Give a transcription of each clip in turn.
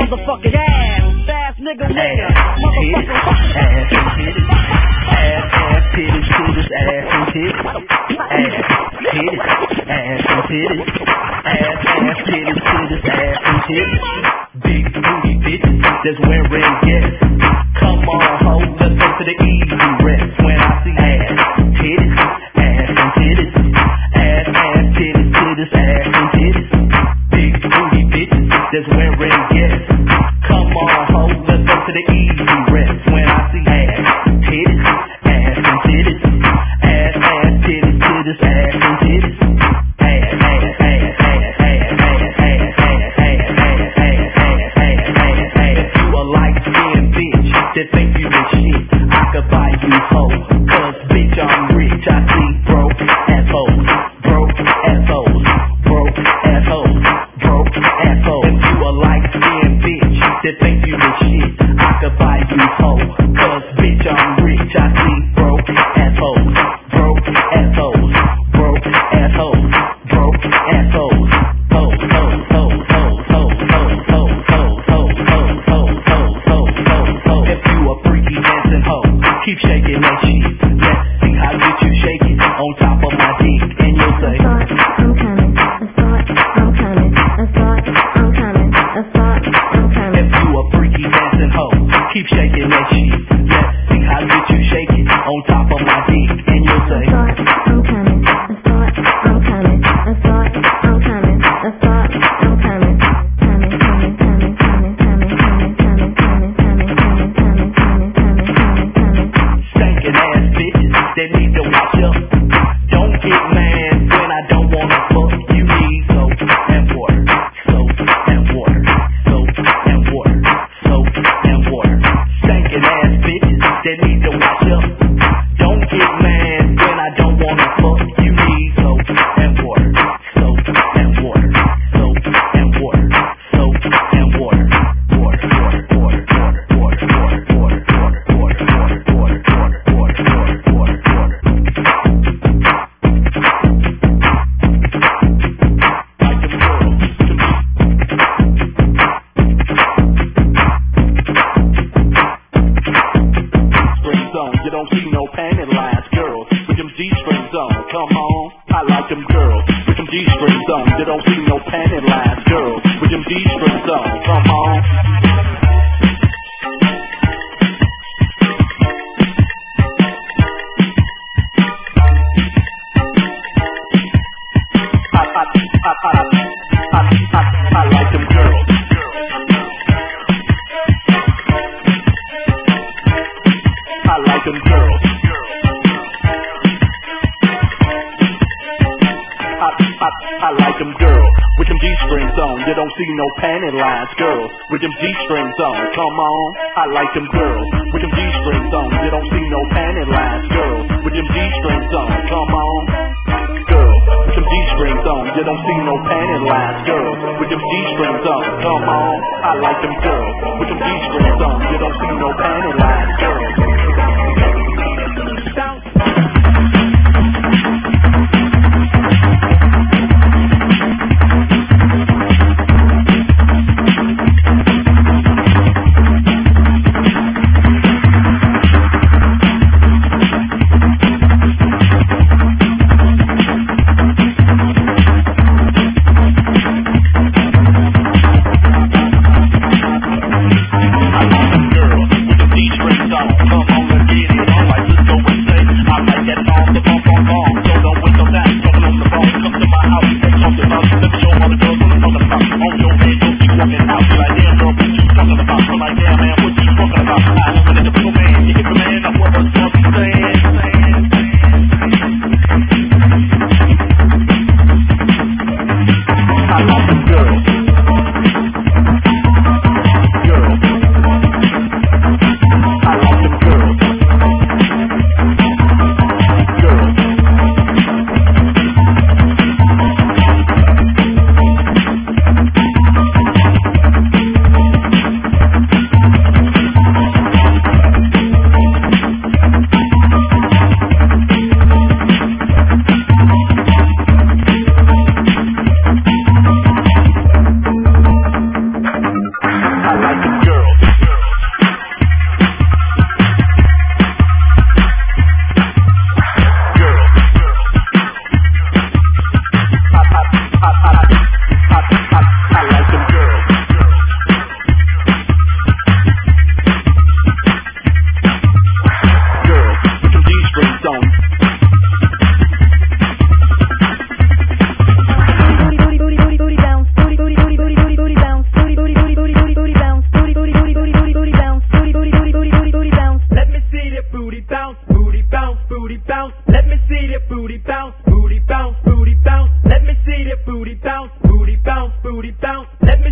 motherfucking ass nigga winner. Ass, titties, titties, ass and titties. Ass, titties, ass and titties. Ass, titties, titties, ass and titties. Big booty bitches that's wearing yes. Come on, ho, let's go to the easy rest. When I see ass, titties, ass and titties. Ass, titties, titties, ass and titties. Big booty bitches that's wearing yes. Come on, ho, let's go to the easy rest. When I see ass, titties, ass and titties. Ass, titties, titties, ass and titties. Ass, ass, ass, ass, ass, ass, ass, ass, ass, ass, ass, ass, ass, ass, ass. If you a light-skinned bitch that think you the shit, I could buy you hoe. Cause bitch, I'm rich. I see broke assholes, broke assholes, broke assholes, broke assholes. If you a light-skinned bitch that think you the shit, I could buy you hoe. Cause bitch, I'm rich. I see broke assholes, broke assholes, broke assholes, broke assholes. Hoes, hoes, hoes, hoes, hoes, hoes, hoes, hoes, hoes, hoes, hoes, hoes, hoes, hoes, hoes. If you a freaky dancing hoe, keep shaking that shit. Let's see how get you shake it on top of my dick, and you'll say, I'm coming, I'm coming, I'm coming, I'm coming. If you a freaky dancing hoe, keep shaking that shit. Let's see how get you shake it on top of my dick, and you'll say, I'm coming, I'm coming, I'm coming, I'm coming, stinking ass bitches that need to watch up. Don't get mad when I don't wanna fuck. You need soap and water, soap and water, soap and water, soap and water. Stinking ass bitches that need to watch up. Don't get mad when I don't wanna fuck. You need soap and water, soap and water, soap and water, soap and water. Water, water, water, water, water, water, water, water, water, water, water, water, water, water, water, water. Like them girls. Strings on, you don't see no panty lines, girls. With them G-strings on, come on. I like them girls. With them G-strings on, you don't see no panty lines, girls. With them G-strings on, come on. I like them girls. I like them girls. I like them girls. With them G-strings on, you don't see no panty lines, girls. With them G-strings on, come on. I like them girls. With them G-strings on, you don't see no panty lines, girls. With them G-strings on, come on. Girls, with them G-strings on, you don't see no panty lines, girls. With them G-strings on, come on. I like them girls. With them G-strings on, you don't see no panty lines, girls. Girls with them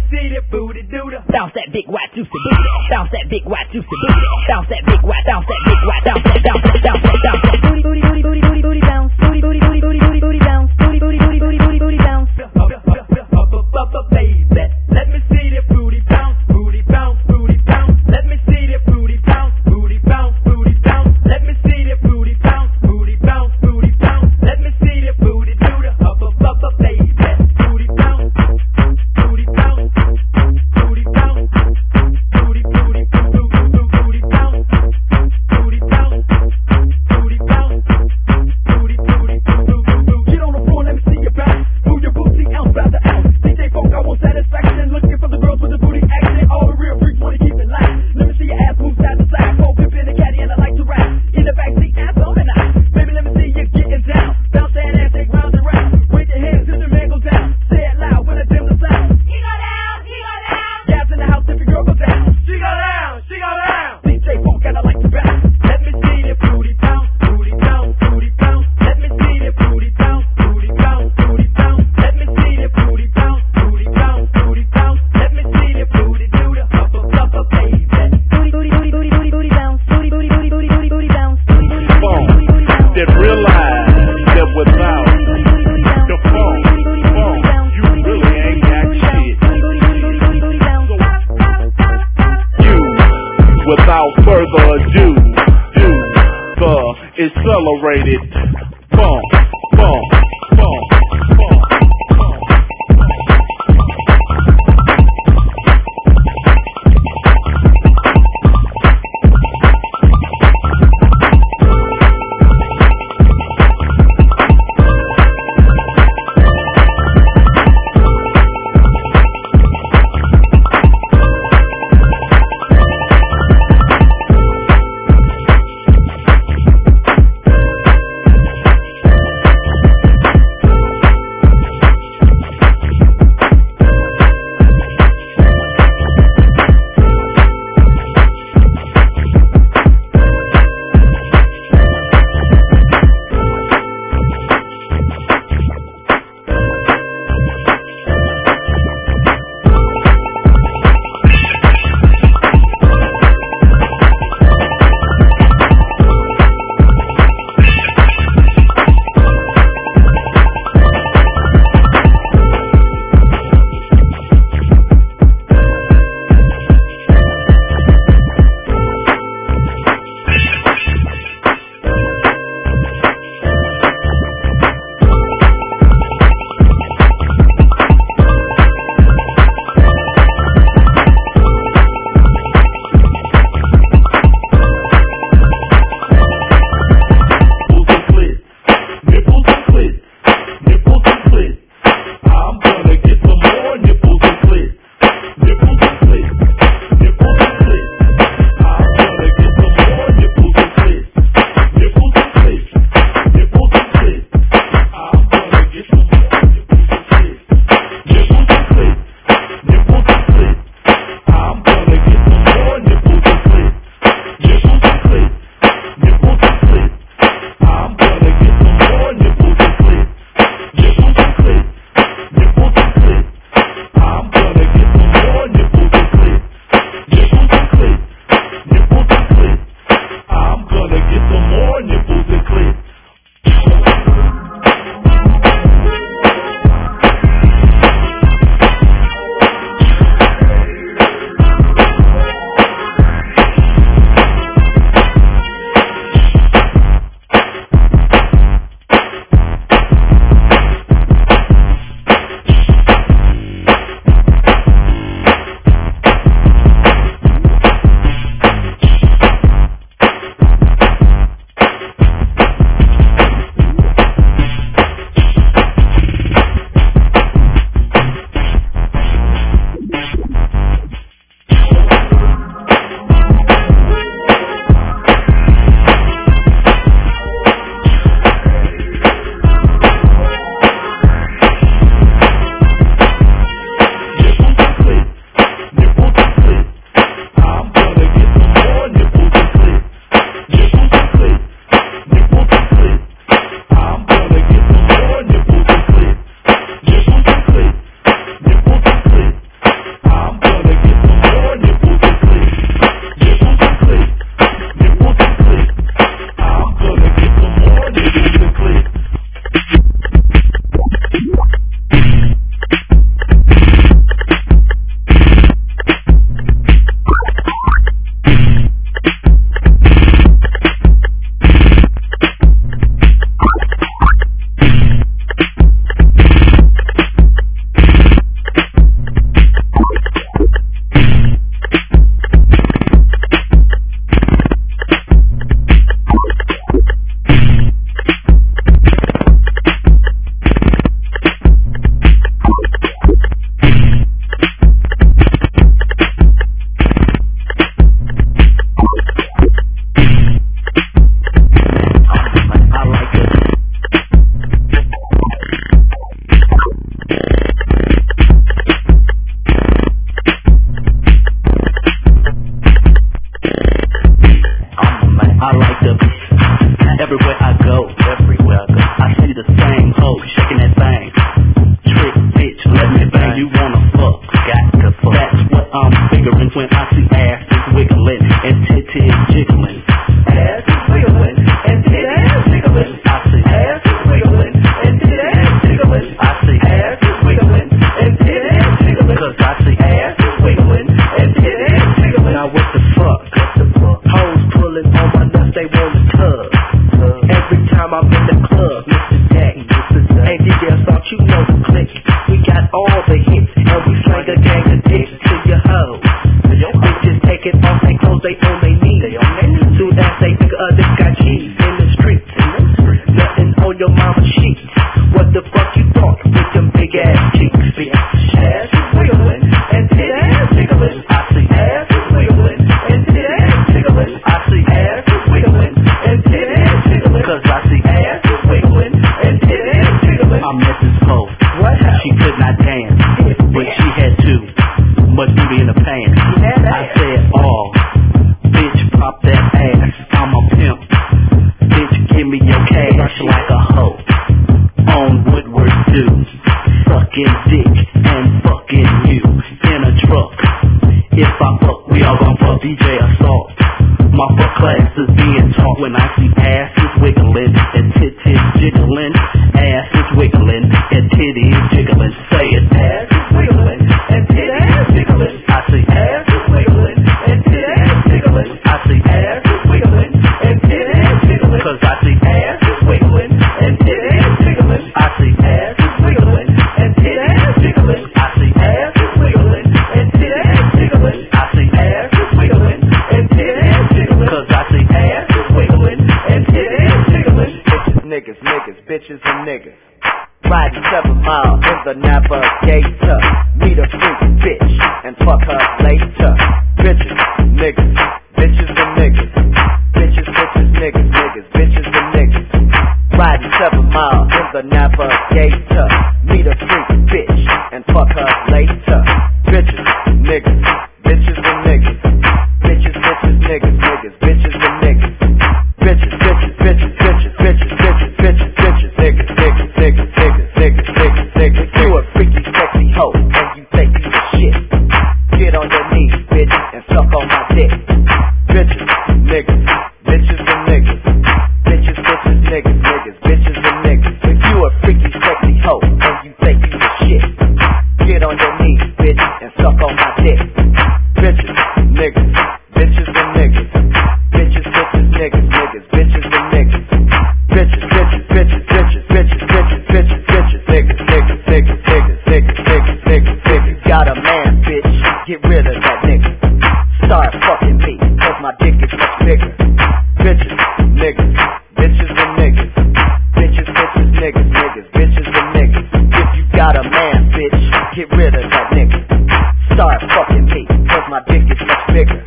see that booty do the bounce that big white juicy booty. Bounce that big white juicy booty. Bounce that big white, bounce that big white, bounce that, bounce that, bounce that, bounce that. Booty, booty, booty, booty, booty, booty bounce. Booty, booty, booty, booty, booty, booty bounce. Booty, booty, booty, booty, booty, booty bounce. baby. Let me see that booty bounce, booty bounce, booty bounce. Let me see that booty bounce, booty bounce, booty bounce. Let me see that booty bounce, booty bounce, booty bounce. Let me see that booty do the baby. Booty bounce, booty bounce, booty bounce, booty booty booty bounce, booty bounce, booty bounce, booty booty. Get on the floor, let me see your bounce. Move your booty ounce by the ounce. DJ Funk, I want satisfaction. Looking for the girls with the booty action. All the real freaks wanna keep it light. Let me see your ass move side to side. Cold pimpin' a caddy and I like to ride. In the backseat, ass on and out. Baby, let me see you getting down. Bounce that ass, take round and round. Wave your hands till the man goes down. Say it loud when I dim the sound. She go down, she go down. Guys in the house, if your girl goes down. She go down, she go down. DJ Funk, and I like to bounce. Let me see that booty bounce, booty bounce, booty bounce. Let me see that booty bounce, booty bounce, booty bounce. Let me see that booty bounce, booty bounce, booty bounce. Let me see that booty do the baby. Booty, booty, booty, booty, booty, booty bounce. Booty, booty, booty, booty, booty, booty bounce. Booty, booty, booty, booty, booty, booty bounce. That realize that without the phone, you really ain't got shit. You, without further ado, do the accelerated funk, funk, funk, funk. booty in the pants. I said, oh, bitch, pop that ass. I'm a pimp. Bitch, give me your cash like a hoe. On Woodward too. Sucking dick and fucking you in a truck. If I fuck, we all gon' fuck. DJ Assault. My fuck class is being taught when I see asses wiggling and titties jiggling. Asses wiggling and titties jiggling. Say it. Asses wiggling and titties jiggling. I see asses wiggling and titties jiggling. I see asses wiggling and titties jiggling. Cause I see asses wiggling and titties jiggling. I see asses wiggling and titties jiggling. I see asses wiggling and titties jiggling. I see asses wiggling and titties jiggling. Cause I see asses wiggling and titties jiggling. Bitches, niggas, bitches and niggas. Riding 7 miles in the Navigator. Meet a freaky bitch and fuck her later. Bitches, niggas, bitches and niggas. Bitches, niggas, bitches and niggas. Riding 7 miles in the Navigator. Meet a freaky bitch and fuck her later. Bitches, niggas, bitches and niggas. Bitches, niggas, bitches and niggas. Bitches, niggas, niggas. You a freaky sexy hoe and you think you the shit. Get on your knees, bitch, and suck on my dick. Bitches, niggas, bitches and niggas. Bitches, niggas, bitches and niggas. If you a freaky sexy hoe and you think you the shit, get on your knees, bitch, and suck on my dick. Bitches, niggas, bitches and niggas. Bitches, niggas, bitches and niggas. Bitches, niggas, niggas. Got a man, bitch, get rid of that nigga. Start fucking me, cause my dick is much bigger. Bitches, niggas, bitches and niggas. Bitches, niggas, bitches and niggas. If you got a man, bitch, get rid of that nigga. Start fucking me, cause my dick is much bigger.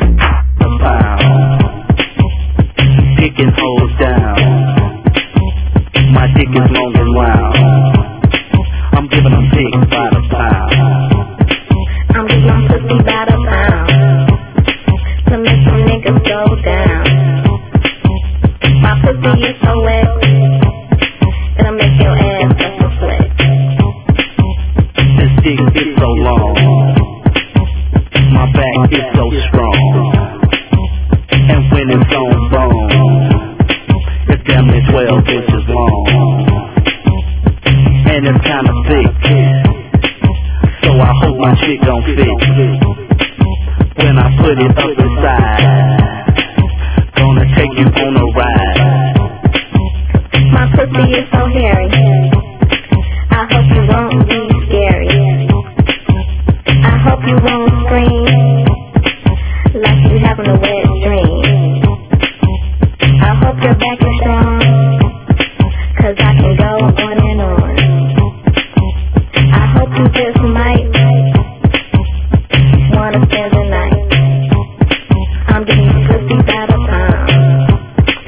Dicking hoes down. My dick is long and round. I'm giving them dick by the pound. I'm giving them pussy by the pound to make some niggas go down. My pussy is so wet, it'll make your ass touch a sweat. This dick is so long. My back is so strong. And when it's on bone, it's damn near 12 inches long. And it's kinda thick, so I hope my shit gon' fit. When I put it up inside, gonna take you on a ride. My pussy is so hairy, I hope you won't be scary. I hope you won't scream like you having a wet dream. I hope your back is strong, cause I can go on and on. I hope you just might wanna spend the night. I'm getting pussy by the pound.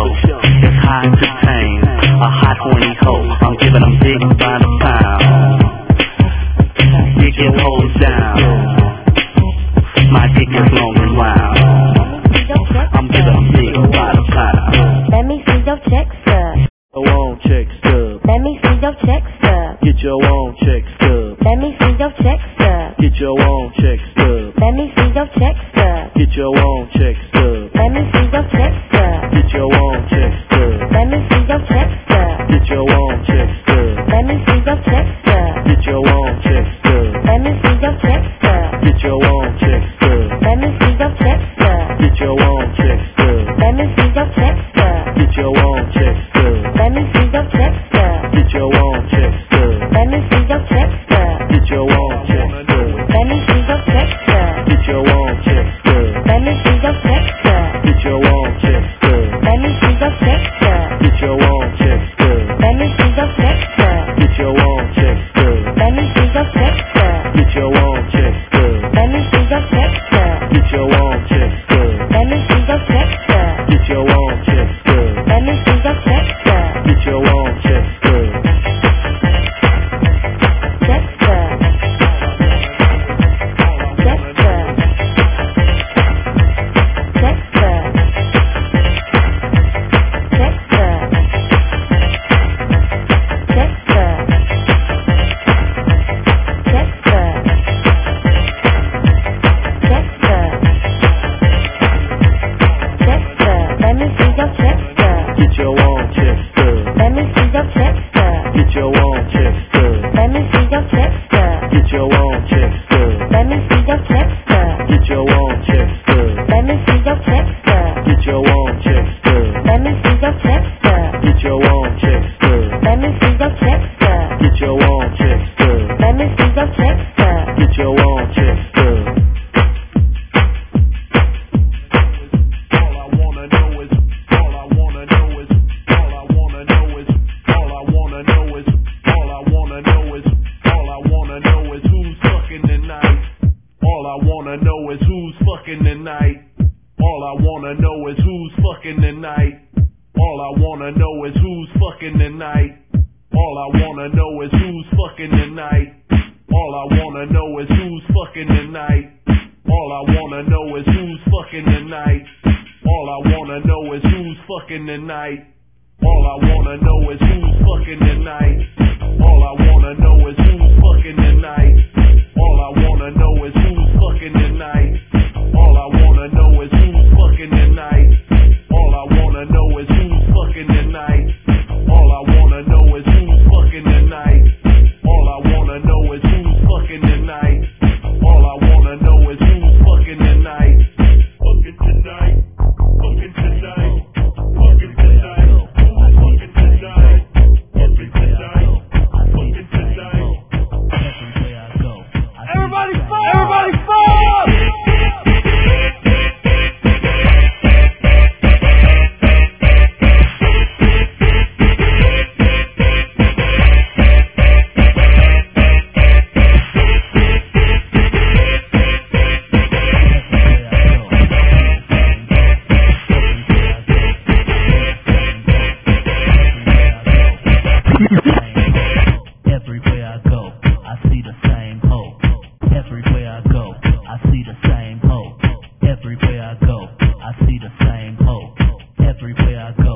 It's hard to tame a hot horny hoe. I'm giving them dick by the pound. Dick your hoes down. My dick is long and round. I'm giving them dick by the pound. Let me see your check stub. Your own check stub. Let me see your check stub. Get your own check stub. Let me see your check stub. Get your own check stub. Let me see your check stub. Get your own check stub. Let me see your check stub. Get your own check stub. Let me see your check stub. Get your own check stub. Let me see your check stub. Get your own check stub. Let me see your check stub. Get your own check stub. Let me see your check stub. Get your own check stub. Let me see your check stub. Get your own check stub. Let me see your check stub. Get your own check stub. Let me see your check stub. Get your own check stub. Let me see your check stub. Get your own check stub. Let me see your check stub. Get your own check stub. Let me see your check stub. Get your own check stub. Let me see your check stub. Get your own check stub. Let me see your check stub. Get your own check stub. Let me see your check stub. Get your own check stub. Let me see your check stub. Get your own check stub. Let me see your check stub. Get your own check stub. Check stub. Check stub. Check stub. Check stub. Check stub. Check stub. Check stub. Check stub. Let me see your check stub. Get your own check stub. Let me see your check stub. Get your own check stub. Let me see your check stub. Get your own check stub. Let me see your check stub. Get your own check stub. Let me see your check stub. Get your own check stub. Let me see your check stub. Get your own check stub. Let me see your check stub. Get your own check stub. Let me see your check stub. Get your own check stub. All I wanna know is, all I wanna know is, all I wanna know is, all I wanna know is, all I wanna know is, all I wanna know is who's fucking tonight. All I wanna know is who's fucking tonight. All I wanna know is who's fucking tonight. All I wanna know is who's fucking tonight. All I wanna know is who's fucking tonight. All I wanna know is who's fucking tonight. All I wanna know is who's fucking tonight. All I wanna know is who's fucking tonight. All I wanna know is who's fucking tonight. All I wanna know is who's fucking tonight. All I wanna know is who's fucking tonight. All I wanna know is who's fucking tonight. All I wanna know is who's fucking tonight. All I wanna know is who's fucking tonight. All I wanna know is who's fucking tonight. All I wanna know is who's fucking tonight. Fucking tonight. Fucking tonight. Fucking tonight. Fucking tonight. Fucking tonight. Fucking tonight. Everywhere I go, Everybody fall! Everybody fall! everywhere I go, I see the same hoe. Everywhere I go, I see the same hoe. Everywhere I go, I see the same hoe. Everywhere I go,